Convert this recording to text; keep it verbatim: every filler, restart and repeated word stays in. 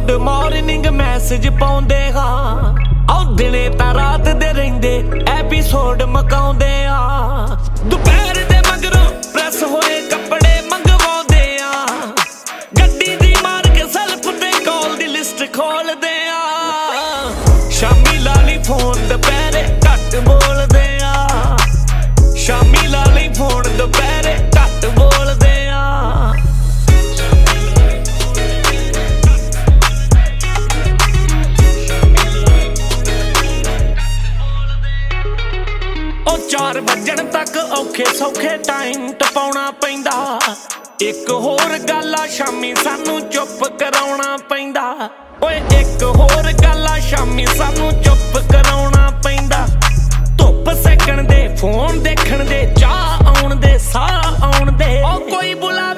good morning message पाउंदे हाँ औ दिने तां रात दे रहिंदे एपीसोड मकाउंदे आ दुपहर दे मगरों प्रेस होए कपड़े मंगवाउंदे आ गड्डी दी मार के सेल्फ ते कॉल दी लिस्ट खोलदे आ शामी लाली फोन दुपहरे घट बोलदे आ शामी लाली फोन दुपहरे घट बोलदे आ चार बजण तक औखे सौखे टाइम टपाउणा पैंदा एक होर गल आ शामी सानू चुप कराउणा पैंदा ओए एक होर गल आ शामी सानू चुप कराउणा पैंदा धुप सेकण दे फोन देखण दे चाह आउण दे साह आउण दे ओ कोई बुला